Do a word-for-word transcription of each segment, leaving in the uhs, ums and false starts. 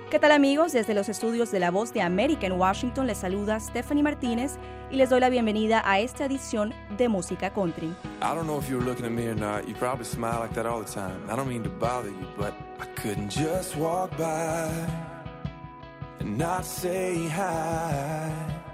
¿Qué tal, amigos? Desde los estudios de La Voz de América en Washington les saluda Stephanie Martínez y les doy la bienvenida a esta edición de Música Country. I don't know if you were looking at me or not. You probably smile like that all the time. I don't mean to bother you, but I couldn't just walk by and not say hi.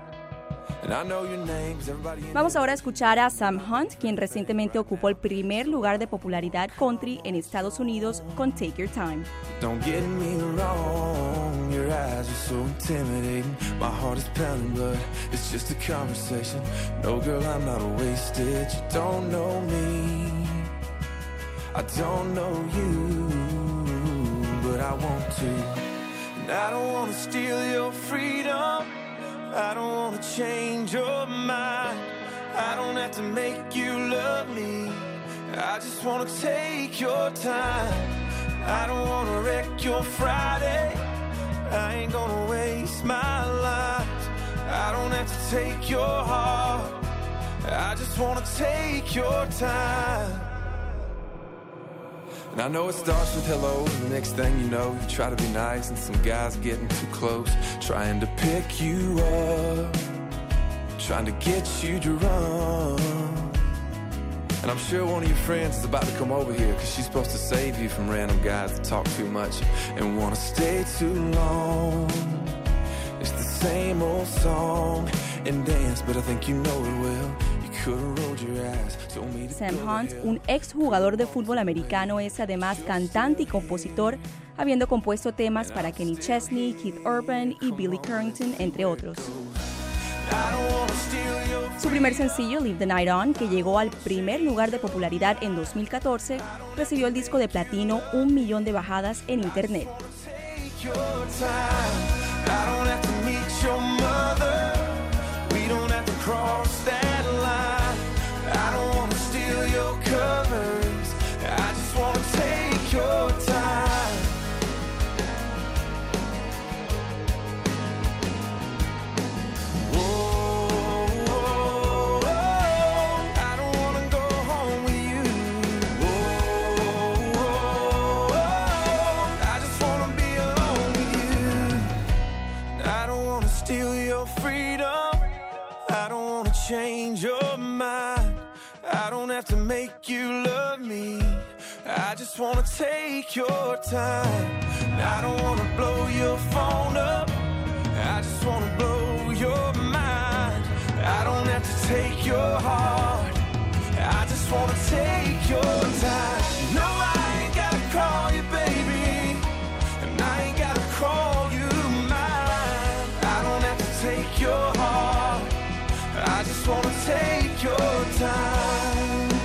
Vamos ahora a escuchar a Sam Hunt, quien recientemente ocupó el primer lugar de popularidad country en Estados Unidos con Take Your Time. Don't get me wrong, your eyes are so intimidating. My heart is pounding, but it's just a conversation. No, girl, I'm not wasted. You don't know me, I don't know you, but I want to. And I don't want to steal your freedom, I don't wanna change your mind, I don't have to make you love me, I just wanna take your time. I don't wanna wreck your Friday, I ain't gonna waste my life. I don't have to take your heart, I just wanna take your time. And I know it starts with hello, and the next thing you know, you try to be nice, and some guy's getting too close, trying to pick you up, trying to get you drunk. And I'm sure one of your friends is about to come over here, cause she's supposed to save you from random guys that talk too much and wanna stay too long. It's the same old song and dance, but I think you know it well. Sam Hunt, un exjugador de fútbol americano, es además cantante y compositor, habiendo compuesto temas para Kenny Chesney, Keith Urban y Billy Currington, entre otros. Su primer sencillo, Leave the Night On, que llegó al primer lugar de popularidad en dos mil catorce, recibió el disco de platino, un millón de bajadas en internet. I don't wanna steal your covers, I just wanna take your time. Whoa, whoa, whoa, I don't wanna go home with you. Whoa, whoa, whoa, I just wanna be alone with you. I don't wanna steal your freedom, I don't wanna change your mind, I don't have to make you love me, I just wanna take your time. I don't wanna blow your phone up, I just wanna blow your mind. I don't have to take your heart, I just wanna take your time. No, I ain't gotta call you baby, and I ain't gotta call you mine. I don't have to take your heart, I just wanna take your time.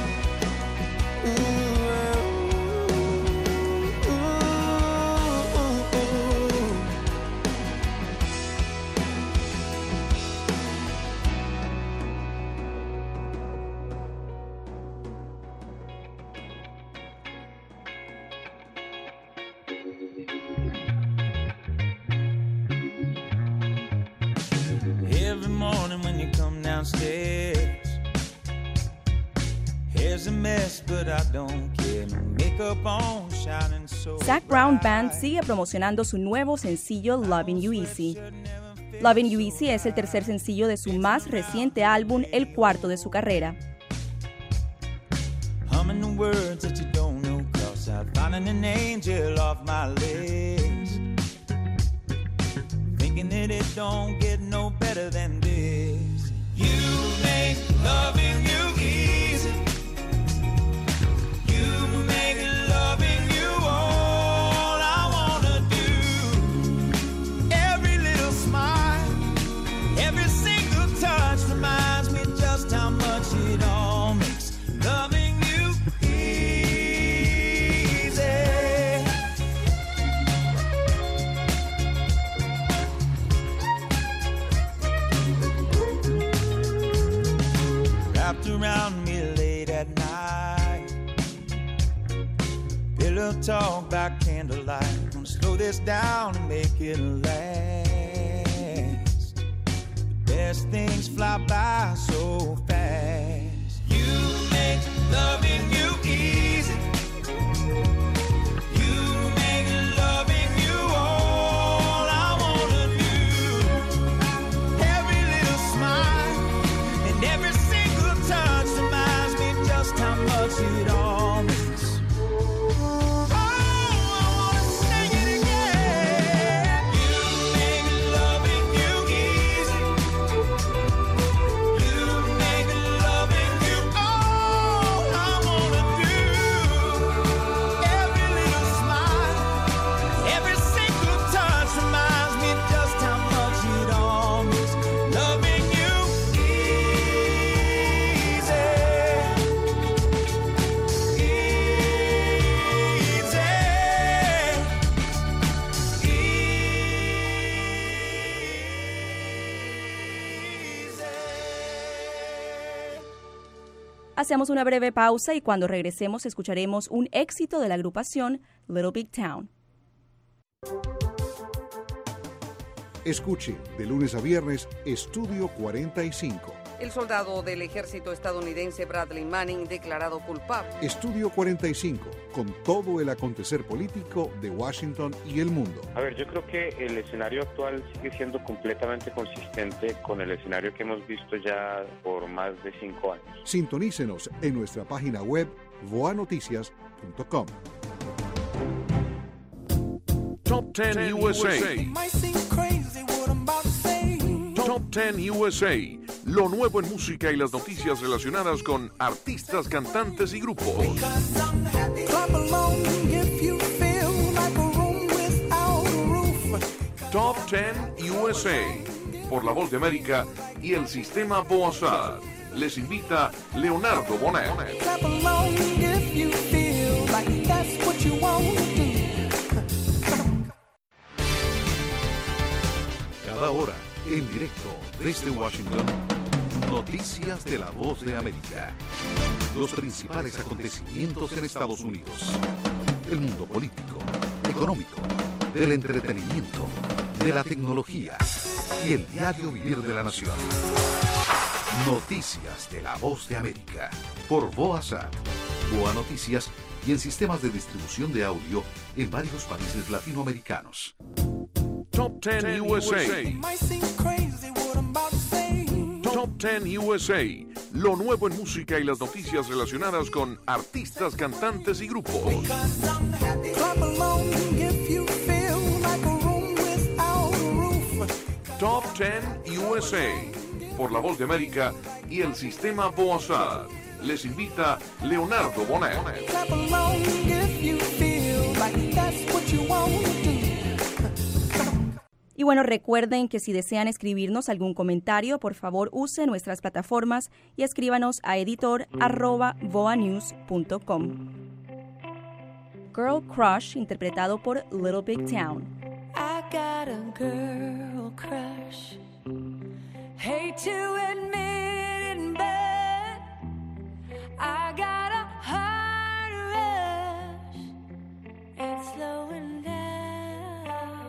Every morning when you come downstairs, here's a mess, but I don't care. No makeup on, shining so Zac Brown Band sigue promocionando su nuevo sencillo Lovin' You Easy. Lovin' You Easy es el tercer sencillo de su más reciente álbum, el cuarto de su carrera. Humming the words that you don't know, 'cause I'm finding an angel off my list. Thinking that it don't get no better than this. You make loving you easy. You make loving you all I wanna do. Every little smile, every single touch reminds me just how much it all makes loving you easy. Wrapped around me late at night, pillow talk by candlelight. Gonna slow this down and make it last. The best things fly by so fast. You make loving you easy. You make loving you all Hacemos una breve pausa y cuando regresemos escucharemos un éxito de la agrupación Little Big Town. Escuche de lunes a viernes Estudio cuarenta y cinco. El soldado del ejército estadounidense Bradley Manning declarado culpable. Estudio cuarenta y cinco, con todo el acontecer político de Washington y el mundo. A ver, yo creo que el escenario actual sigue siendo completamente consistente con el escenario que hemos visto ya por más de cinco años. Sintonícenos en nuestra página web voa noticias punto com. Top ten U S A. Top ten U S A. Lo nuevo en música y las noticias relacionadas con artistas, cantantes y grupos. Top ten U S A. Por La Voz de América y el sistema Boazad. Les invita Leonardo Bonet. Cada hora, en directo desde Washington, noticias de La Voz de América. Los principales acontecimientos en Estados Unidos. El mundo político, económico, del entretenimiento, de la tecnología y el diario vivir de la nación. Noticias de La Voz de América. Por Boazad, Boa Noticias y en sistemas de distribución de audio en varios países latinoamericanos. Top ten U S A. Top ten U S A. Lo nuevo en música y las noticias relacionadas con artistas, cantantes y grupos. Top ten U S A. Por La Voz de América y el sistema Boazad. Les invita Leonardo Bonet. Y bueno, recuerden que si desean escribirnos algún comentario, por favor use nuestras plataformas y escríbanos a editor arroba voa news punto com. Girl Crush, interpretado por Little Big Town. I got a girl crush. Hate to admit it, but I got a heart rush. It's slowing down.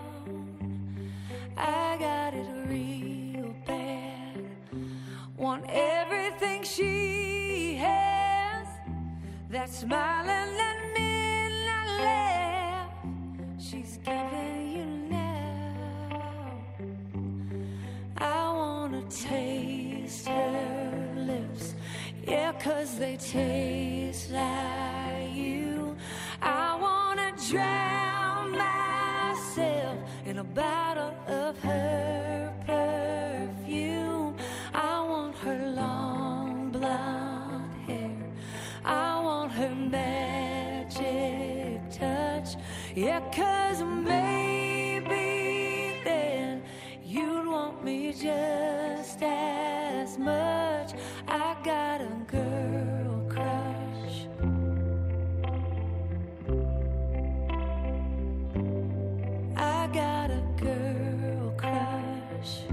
I got it real bad. Want everything she has. That smiling, that midnight laugh she's giving you now. I wanna taste her lips, yeah, 'cause they taste like you. I wanna drown myself in a bottle of her perfume. I want her long blonde hair. I want her magic touch. Yeah, 'cause maybe then you'd want me just as much. I got a girl crush. I got a girl crush.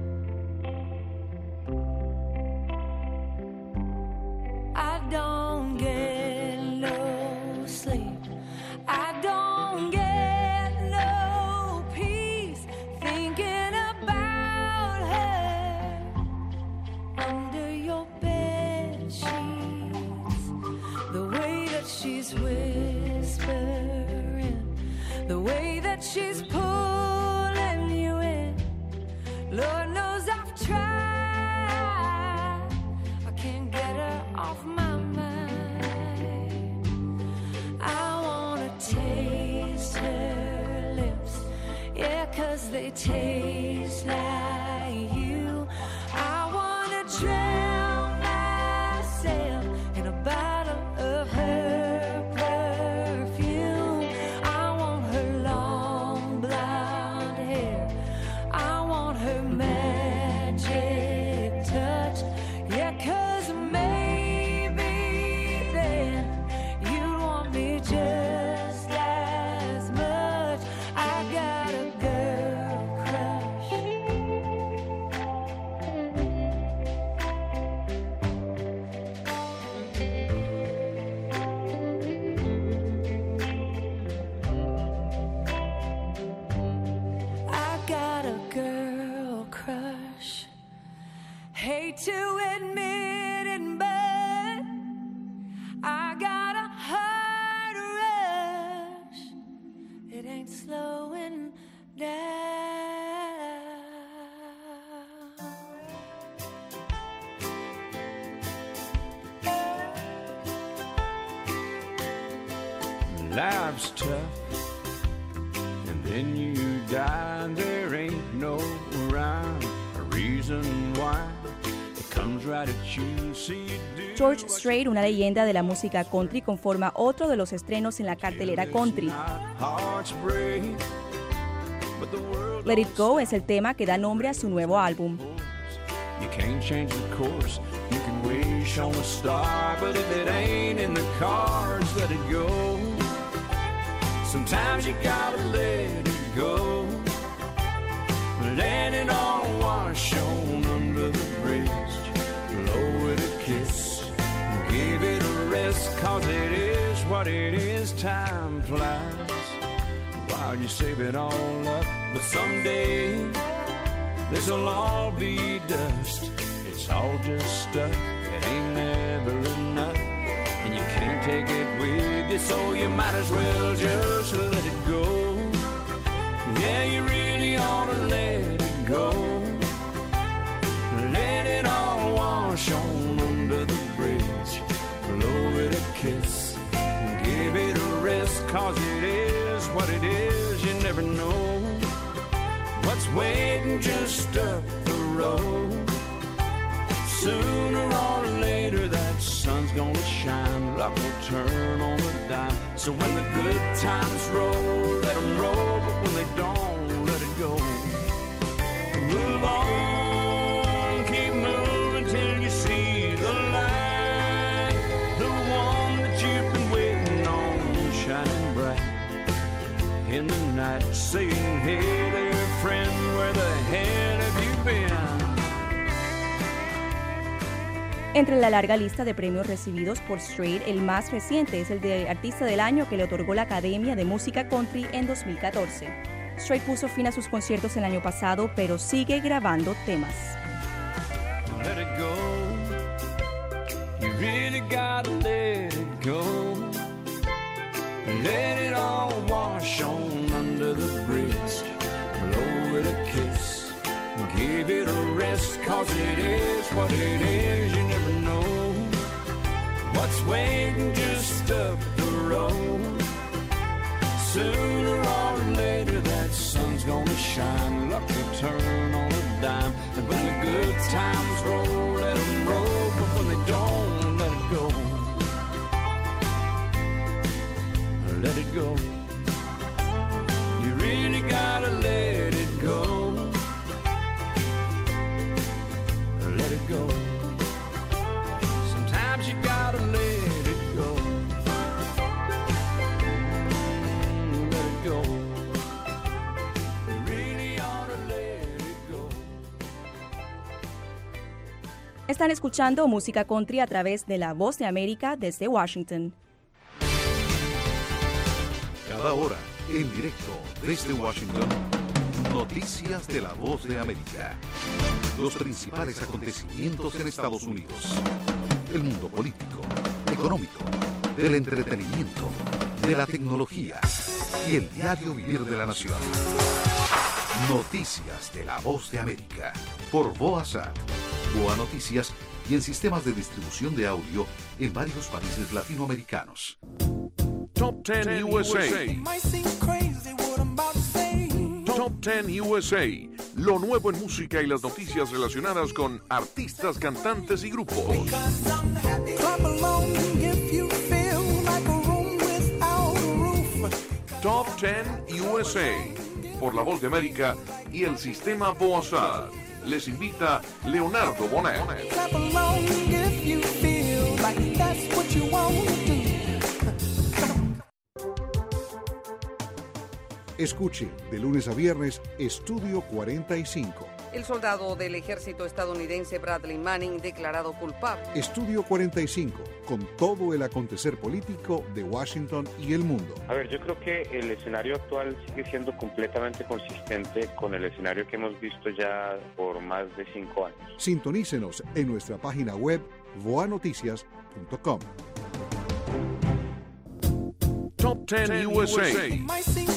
I don't get no sleep. I don't get no peace thinking about her under your bed sheets. The way that she's whispering, the way that she's pulling you in. Lord knows I've tried. I can't get her off my mind. I wanna taste her lips, yeah, 'cause they taste like you. I wanna drown myself in a bottle of her perfume. I want her long blonde hair. I want her magic touch, yeah, 'cause maybe then you want me just as much. I got a girl crush. life's tough, and then you die, and there ain't no rhyme or reason why. It comes right at you, see you do. George Strait, una leyenda de la música country, conforma otro de los estrenos en la cartelera country. Let It Go es el tema que da nombre a su nuevo álbum. You can't change the course, you can wish on a star, but if it ain't in the cards, let it go. Sometimes you gotta let it go. Let it all wash on under the bridge. Blow it a kiss, give it a rest, cause it is what it is, time flies while you save it all up. But someday this'll all be dust. It's all just stuff, it ain't never enough, and you can't take it with you, so you might as well just let it go. Yeah, you really ought to let it go. Let it all wash on under the bridge. Blow it a kiss, give it a rest, cause it is what it is, you never know what's waiting just up the road. Sooner or later that sun's gonna shine, luck will turn on a dime. So when the good times roll, let them roll, but when they don't, let it go. Move on, keep moving till you see the light, the one that you've been waiting on, shining bright in the night, saying, hey there friend, where the hell have you been? Entre la larga lista de premios recibidos por Strait, el más reciente es el de Artista del Año que le otorgó la Academia de Música Country en dos mil catorce. Strait puso fin a sus conciertos el año pasado, pero sigue grabando temas. Let it go. You really gotta let it go. Let it all wash on under the bridge. Blow it a kiss, give it a rest, cause it is what it is, you never know what's waiting just up the road. Sooner or later that sun's gonna shine, luck will turn on a dime, and when the good times roll, let them roll, but when they don't, let it go. Let it go. You really gotta let it go. Let it go. Sometimes you gotta let it go. Mm, let it go. You really ought to let it go. Están escuchando música country a través de La Voz de América desde Washington. Cada hora, en directo desde Washington, noticias de La Voz de América. Los principales acontecimientos en Estados Unidos. El mundo político, económico, del entretenimiento, de la tecnología y el diario vivir de la nación. Noticias de La Voz de América. Por VOASAT, Boa Noticias y en sistemas de distribución de audio en varios países latinoamericanos. Top ten U S A. Top ten U S A. Lo nuevo en música y las noticias relacionadas con artistas, cantantes y grupos. Top ten U S A. Por La Voz de América y el sistema VOASAT. Les invita Leonardo Bonet. Escuche de lunes a viernes Estudio cuarenta y cinco. El soldado del ejército estadounidense Bradley Manning declarado culpable. Estudio cuarenta y cinco, con todo el acontecer político de Washington y el mundo. A ver, yo creo que el escenario actual sigue siendo completamente consistente con el escenario que hemos visto ya por más de cinco años. Sintonícenos en nuestra página web voa noticias punto com. Top ten U S A.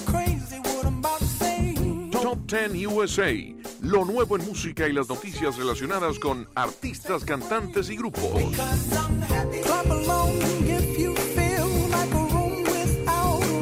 Top ten U S A. Lo nuevo en música y las noticias relacionadas con artistas, cantantes y grupos.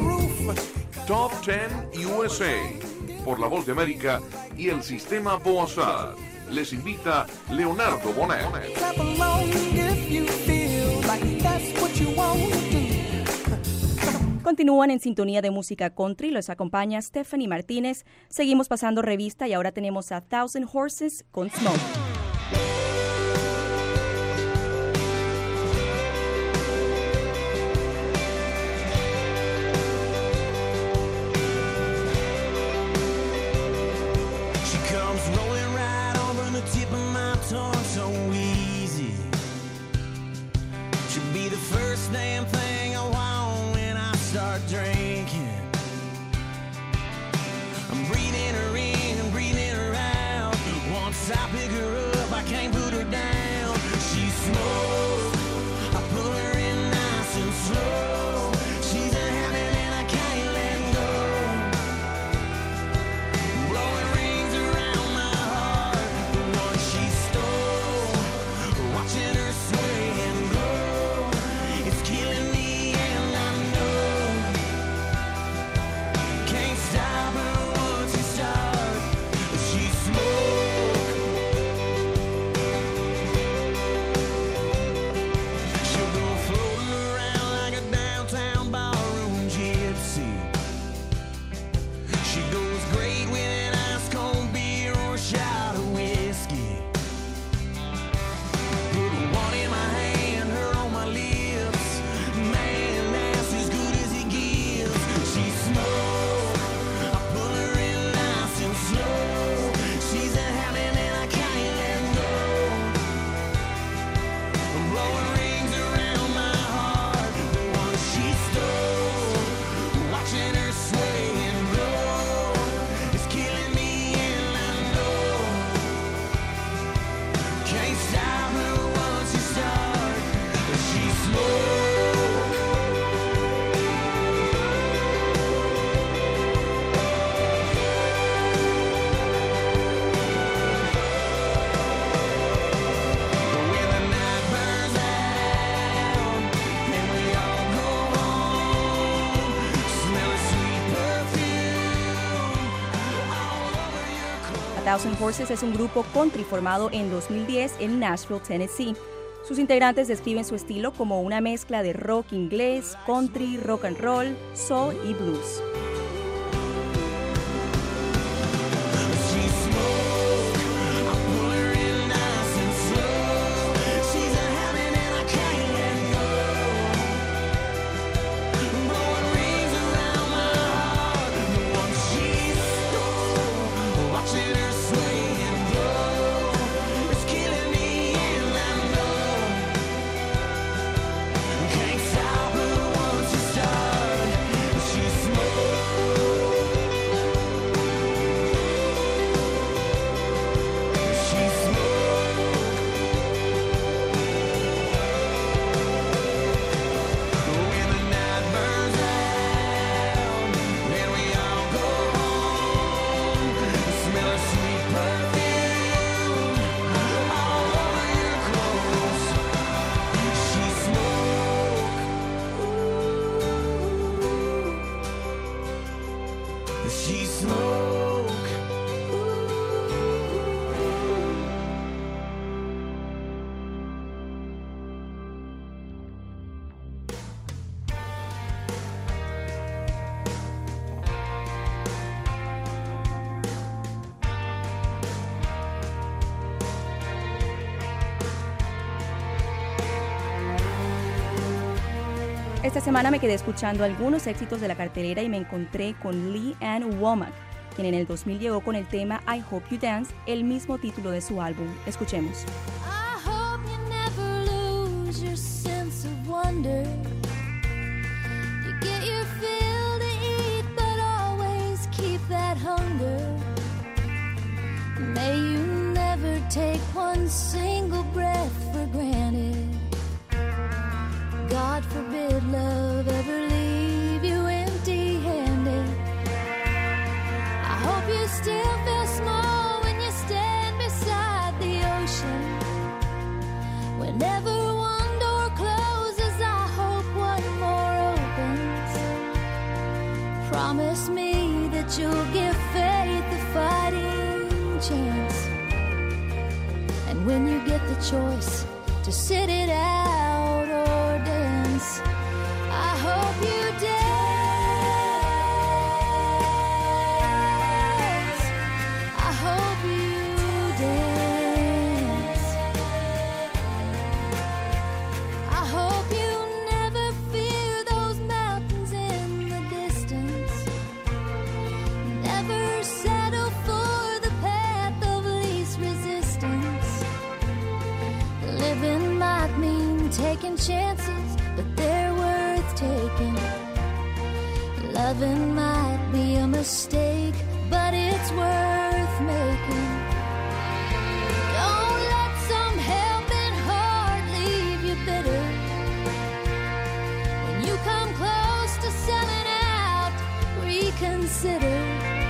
Top diez U S A, por La Voz de América y el Sistema Boazad. Les invita Leonardo Bonet. Clap along if you feel like that's what you want to do. Continúan en sintonía de música country, los acompaña Stephanie Martínez. Seguimos pasando revista y ahora tenemos a Thousand Horses con Smoke. Damn thing I want when I start drinking. I'm breathing her in and breathing her out. Once I pick her up, I can't put her down. She smokes, I pull her in nice and slow. She's a habit and I can't let go. Blowing rings around my heart, the one she stole. Watching her sway and glow. It's killing me and I know. Can't stop her once you start. She smoke. She'll go floating around like a downtown ballroom gypsy. She goes great with an ice cold beer or a shot of whiskey. Put one in my hand, her on my lips. Man, that's as good as he gives. She smoke. I pull her in nice and slow. She's a habit and I can't let go. I'm blowing rings around my heart, the one she stole. Watching her sway and glow. It's killing me and I know. Can't stop her once you start. She smoke. When the night burns out and we all go home, smell a sweet perfume all over your clothes. A Thousand Horses es un grupo country formado en dos mil diez en Nashville, Tennessee. Sus integrantes describen su estilo como una mezcla de rock inglés, country, rock and roll, soul y blues. She smoke. I pull her in nice and slow. She's a habit and I can't let go. Blowing rings around my heart, the one she stole. Watching her sway and glow. It's killing me and I know. Can't stop her once you start. She smoke. She smoke. When the night burns out and we all go home, smell a sweet perfume all over your clothes. She smoke. She smoke. Esta semana me quedé escuchando algunos éxitos de la cartelera y me encontré con Lee Ann Womack, quien en el dos mil llegó con el tema I Hope You Dance, el mismo título de su álbum. Escuchemos. I hope you never lose your sense of wonder. You get your fill to eat, but always keep that hunger. May you never take one single breath for granted. God forbid love ever leave you empty-handed. I hope you still feel small when you stand beside the ocean. Whenever one door closes, I hope one more opens. Promise me that you'll give faith a fighting chance. And when you get the choice to sit it out or dance, I hope you dance. I hope you dance. I hope you never fear those mountains in the distance. Never settle for the path of least resistance. Living might mean taking chances, but they're worth taking. Loving might be a mistake, but it's worth making. Don't let some helping heart leave you bitter. When you come close to selling out, reconsider.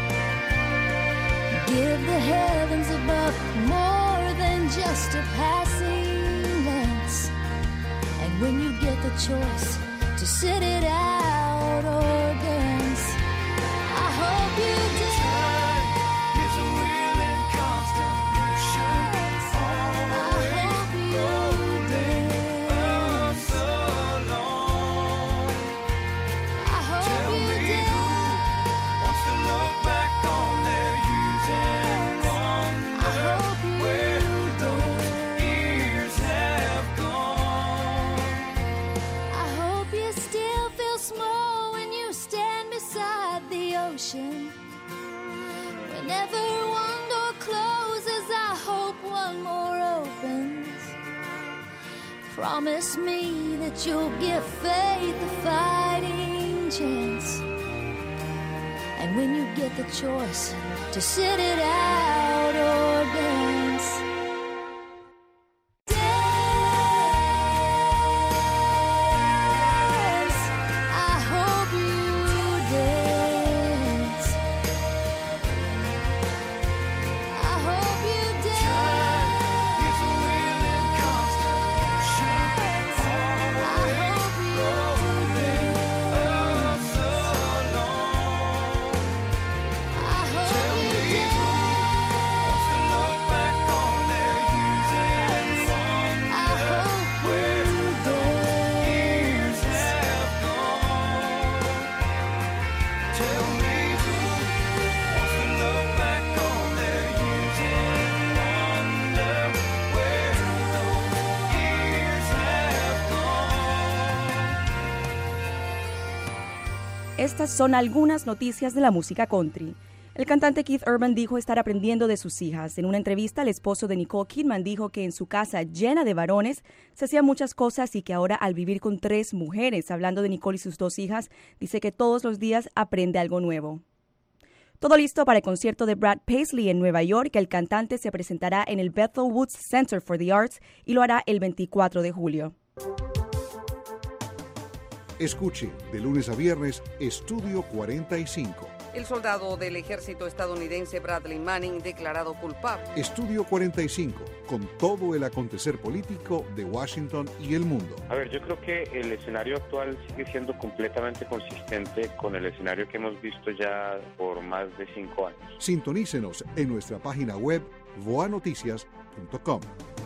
Give the heavens above more than just a passing glance. And when you get the choice to sit it out or dance, I hope you dance. It's a real and constant motion. I hope you dance. So long. I hope Tell you me dance. who wants to look back on their youth and I wonder hope you where those dance. years have gone. I hope you still feel small when you stand beside the ocean. Whenever one door closes, I hope one more opens. Promise me that you'll give faith a fighting chance. And when you get the choice to sit it out or dance, dance. I hope you dance. I hope you dance. It's a real and constant motion. I hope you dance. So long. I hope you dance. Wants to look back on their youth and I wonder hope where you years dance. have gone. Tell me who wants to look back on their youth and wonder where those years have gone. Estas son algunas noticias de la música country. El cantante Keith Urban dijo estar aprendiendo de sus hijas. En una entrevista, el esposo de Nicole Kidman dijo que en su casa llena de varones se hacían muchas cosas y que ahora al vivir con tres mujeres, hablando de Nicole y sus dos hijas, dice que todos los días aprende algo nuevo. Todo listo para el concierto de Brad Paisley en Nueva York. El cantante se presentará en el Bethel Woods Center for the Arts y lo hará el veinticuatro de julio. Escuche de lunes a viernes Estudio cuarenta y cinco. El soldado del ejército estadounidense Bradley Manning declarado culpable. Estudio cuarenta y cinco, con todo el acontecer político de Washington y el mundo. A ver, yo creo que el escenario actual sigue siendo completamente consistente con el escenario que hemos visto ya por más de cinco años. Sintonícenos en nuestra página web voa noticias punto com.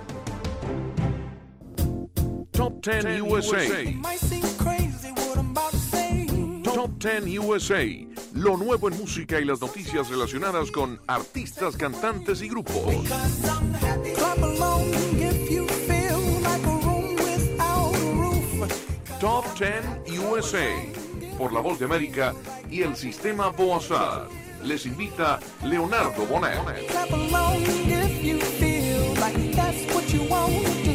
Top ten U S A. Might seem crazy what I'm about to say. Top ten U S A. Lo nuevo en música y las noticias relacionadas con artistas, cantantes y grupos. Clap along if you feel like a room without a roof. Top ten U S A. Por La Voz de América y el sistema Boazad. Les invita Leonardo Bonet. Clap along if you feel like that's what you want to do.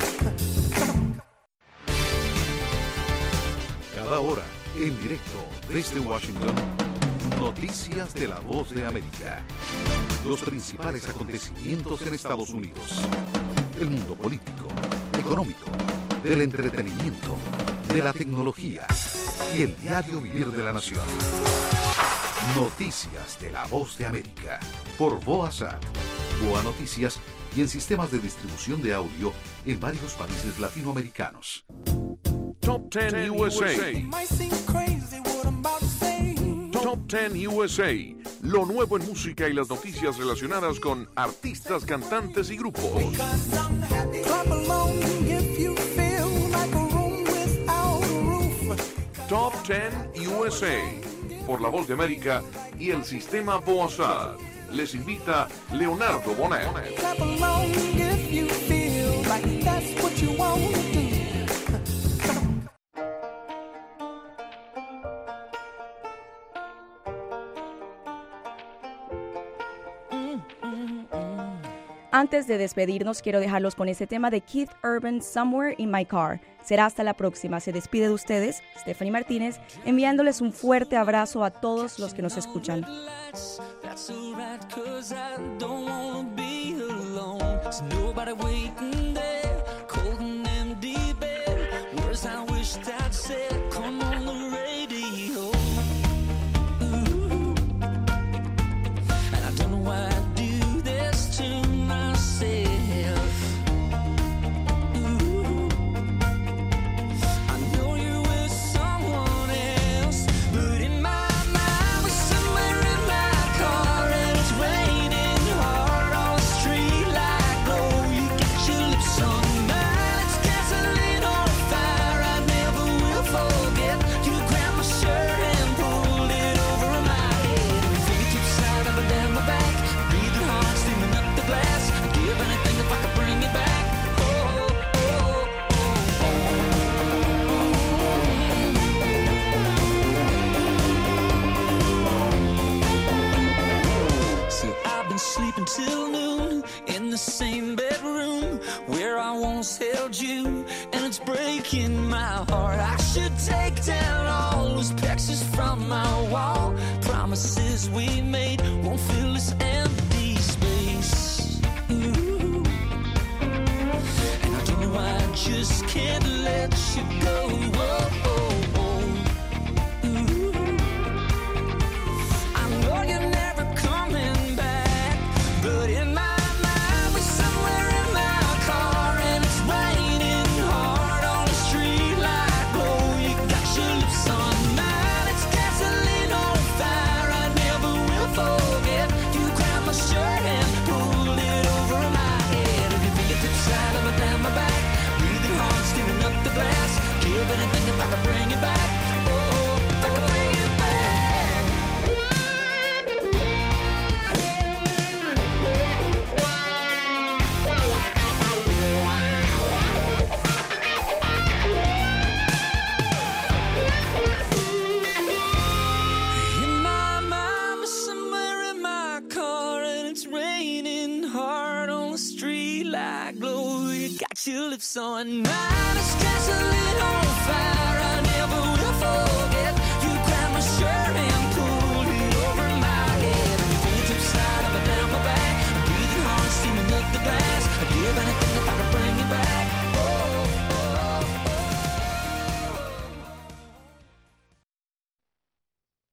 Cada hora, en directo desde Washington, noticias de La Voz de América. Los principales acontecimientos en Estados Unidos. El mundo político, económico, del entretenimiento, de la tecnología y el diario vivir de la nación. Noticias de La Voz de América por Boazad, Boa Noticias y en sistemas de distribución de audio en varios países latinoamericanos. Top ten U S A. Might seem crazy what I'm about to say. Top diez U S A, lo nuevo en música y las noticias relacionadas con artistas, cantantes y grupos. Top diez U S A, por La Voz de América y el Sistema Boazad. Les invita Leonardo Bonet. Antes de despedirnos, quiero dejarlos con ese tema de Keith Urban, Somewhere in My Car. Será hasta la próxima. Se despide de ustedes, Stephanie Martínez, enviándoles un fuerte abrazo a todos los que nos escuchan. Till noon in the same bedroom where I once held you, and it's breaking my heart. I should take down all those pictures from my wall. Promises we made won't fill this empty space. Ooh. And I don't know why I just can't let you go. Whoa, oh, oh. Ooh. I know you're never coming back, but in my mind, we're somewhere in my car, and it's raining hard on the street like glow. You got your lips on mine, it's gasoline on fire. I never will forget. You grabbed my shirt and pulled it over my head. If you think it's inside of my down my back, breathing hard, steaming up the glass. Give anything if I can bring it back. Oh, if I can bring it back. Your lips on mine, it's gasoline on